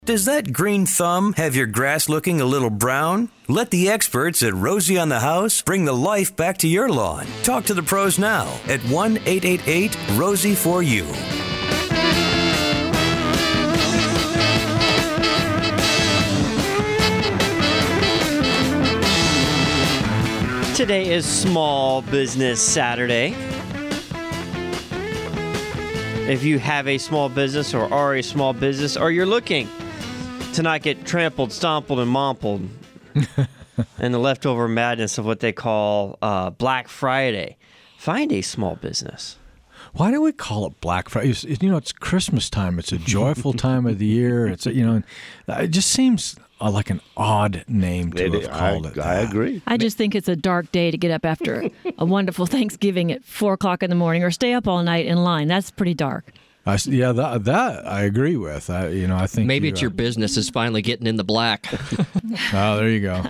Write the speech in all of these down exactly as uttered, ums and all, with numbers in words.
Does that green thumb have your grass looking a little brown? Let the experts at Rosie on the House bring the life back to your lawn. Talk to the pros now at one eight eight eight Rosie for you. Today is Small Business Saturday. If you have a small business or are a small business or you're looking to not get trampled, stompled, and mompled and the leftover madness of what they call uh, Black Friday, find a small business. Why do we call it Black Friday? It's, you know, it's Christmas time. It's a joyful time of the year. It's, you know, it just seems uh, like an odd name to It- have called I, it. I that. agree. I just think it's a dark day to get up after a wonderful Thanksgiving at four o'clock in the morning or stay up all night in line. That's pretty dark. I s yeah, that, that I agree with. I, you know, I think Maybe you, it's your uh, business is finally getting in the black. Oh, there you go.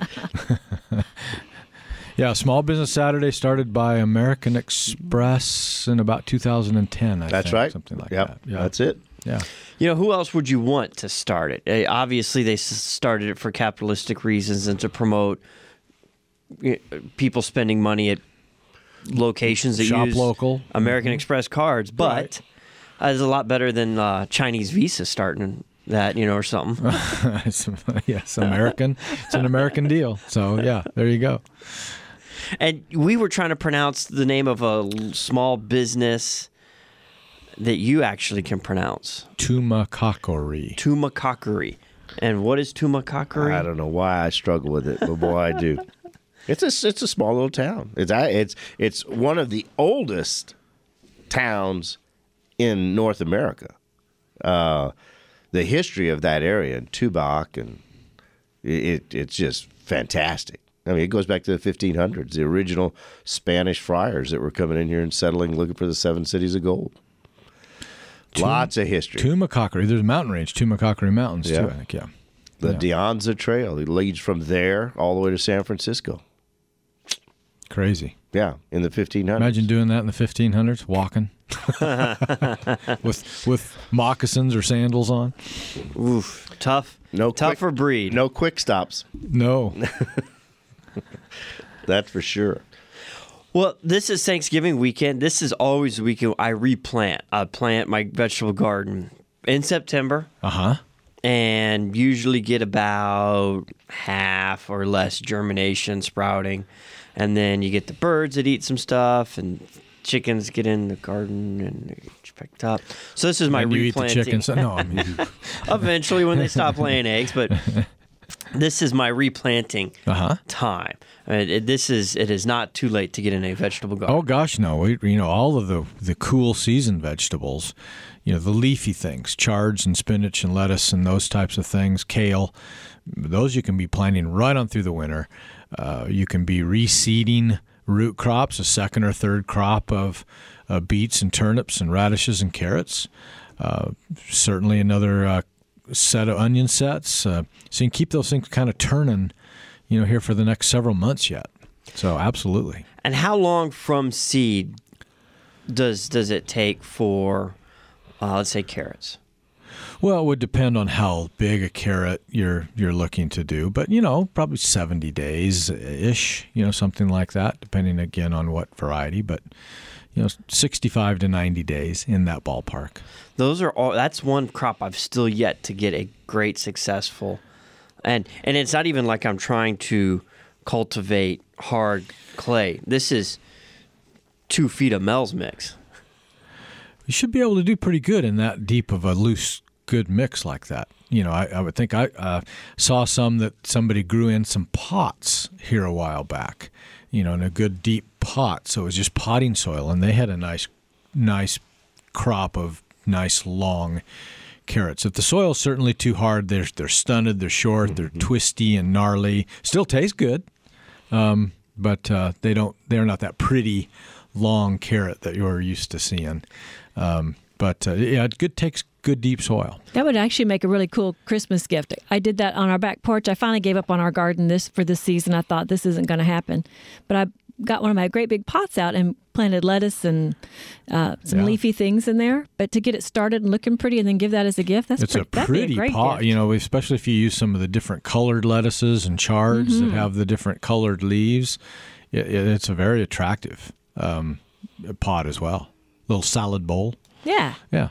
Yeah, Small Business Saturday started by American Express in about two thousand ten. I That's think, right. something like Yep, that. Yeah, that's it. Yeah. You know, who else would you want to start it? Uh, obviously, they s- started it for capitalistic reasons and to promote you know, people spending money at locations that Shop use local. American Express cards, but Right. uh, it's a lot better than uh, Chinese Visa starting that, you know, or something. It's- yes, American. It's an American deal. So yeah, there you go. And we were trying to pronounce the name of a l- small business that you actually can pronounce. Tumakakori. Tumakakari. And what is Tumakakari? I don't know why I struggle with it, but boy, I do. It's a it's a small little town. It's I- it's it's one of the oldest towns in North America. Uh, the history of that area in Tubac and it it's just fantastic. I mean, it goes back to the fifteen hundreds. The original Spanish friars that were coming in here and settling, looking for the seven cities of gold. Lots of history. Tumakakori. There's a mountain range, Tumakakori Mountains, Yeah. too, I think, yeah. The Yeah. De Anza Trail. It leads from there all the way to San Francisco. Crazy. Yeah, in the fifteen hundreds. Imagine doing that in the fifteen hundreds, walking with with moccasins or sandals on. Oof, tough. No tougher quick- breed. No quick stops. No. That's for sure. Well, this is Thanksgiving weekend. This is always the weekend I replant. I plant my vegetable garden in September Uh-huh. and usually get about half or less germination sprouting. And then you get the birds that eat some stuff and chickens get in the garden and they get picked up. So this is my And you eat the replanting. chickens. No, I mean, Eventually when they stop laying eggs, but this is my replanting uh-huh. time. I mean, it, this is it is not too late to get in a vegetable garden. Oh gosh, no. We, you know, all of the the cool season vegetables, you know, the leafy things, chards and spinach and lettuce and those types of things, kale, those you can be planting right on through the winter. Uh, you can be reseeding root crops, a second or third crop of uh, beets and turnips and radishes and carrots. Uh, certainly another uh, set of onion sets. Uh, so you can keep those things kind of turning, you know, here for the next several months yet. So absolutely. And how long from seed does does it take for, uh, let's say, carrots? Well, it would depend on how big a carrot you're you're looking to do, but you know, probably seventy days ish, you know, something like that, depending again on what variety, but you know, sixty-five to ninety days in that ballpark. Those are all. That's one crop I've still yet to get a great successful, and and it's not even like I'm trying to cultivate hard clay. This is two feet of Mel's mix. You should be able to do pretty good in that deep of a loose, good mix like that. You know, I, I would think I uh, saw some that somebody grew in some pots here a while back, you know, in a good deep pot. So it was just potting soil, and they had a nice, nice crop of nice long carrots. If the soil's certainly too hard, they're they're stunted, they're short, they're twisty and gnarly. Still taste good, um, but uh, they don't. They're not that pretty long carrot that you're used to seeing. Um, but uh, yeah, it good takes good deep soil. That would actually make a really cool Christmas gift. I did that on our back porch. I finally gave up on our garden this for this season. I thought this isn't going to happen. But I got one of my great big pots out and planted lettuce and uh, some Yeah. leafy things in there. But to get it started and looking pretty and then give that as a gift, that's It's pre- a that'd be pretty great pot, gift. you know, especially if you use some of the different colored lettuces and chards Mm-hmm. that have the different colored leaves. It, it, it's a very attractive um, pot as well. Little salad bowl. Yeah. Yeah.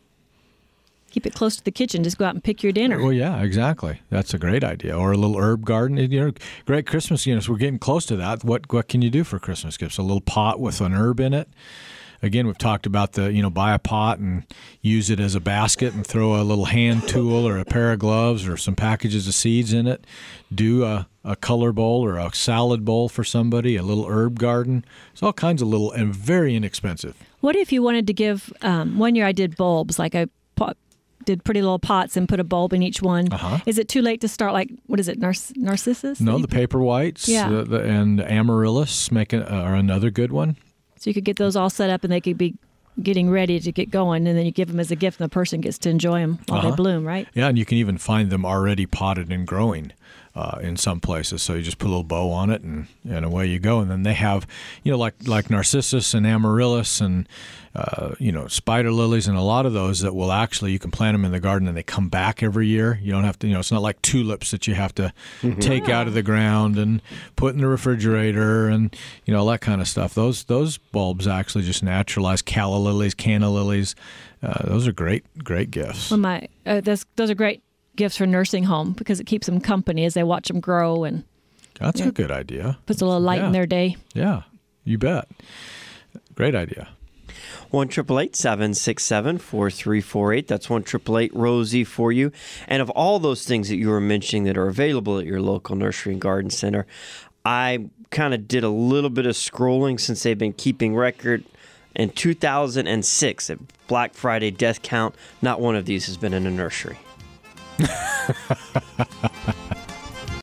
Keep it close to the kitchen. Just go out and pick your dinner. Well, yeah, exactly. That's a great idea. Or a little herb garden. You know, great Christmas. You know, so we're getting close to that. What what can you do for Christmas gifts? A little pot with an herb in it. Again, we've talked about the, you know, buy a pot and use it as a basket and throw a little hand tool or a pair of gloves or some packages of seeds in it. Do a, a color bowl or a salad bowl for somebody, a little herb garden. It's all kinds of little and very inexpensive. What if you wanted to give, um, one year I did bulbs, like I pot, did pretty little pots and put a bulb in each one. Uh-huh. Is it too late to start, like, what is it, Narc- Narcissus? No, that you the put- paper whites Yeah. the, the, and amaryllis make a, are another good one. So you could get those all set up and they could be getting ready to get going, and then you give them as a gift and the person gets to enjoy them while Uh-huh. they bloom, right? Yeah, and you can even find them already potted and growing uh, in some places. So you just put a little bow on it, and, and away you go. And then they have, you know, like like narcissus and amaryllis and uh, you know, spider lilies and a lot of those that will actually, you can plant them in the garden and they come back every year. You don't have to, you know, it's not like tulips that you have to take out of the ground and put in the refrigerator and, you know, all that kind of stuff. Those those bulbs actually just naturalize. Calla lilies, canna lilies. Uh, those are great, great gifts. Well, my uh, those, those are great gifts for nursing home because it keeps them company as they watch them grow and That's yeah. a good idea. puts a little light Yeah. in their day. Yeah, you bet. Great idea. one eight eight eight, seven six seven, four three four eight. That's one eight eight eight, Rosie for you. And of all those things that you were mentioning that are available at your local nursery and garden center, I kind of did a little bit of scrolling since they've been keeping record. In two thousand six, at Black Friday death count, not one of these has been in a nursery.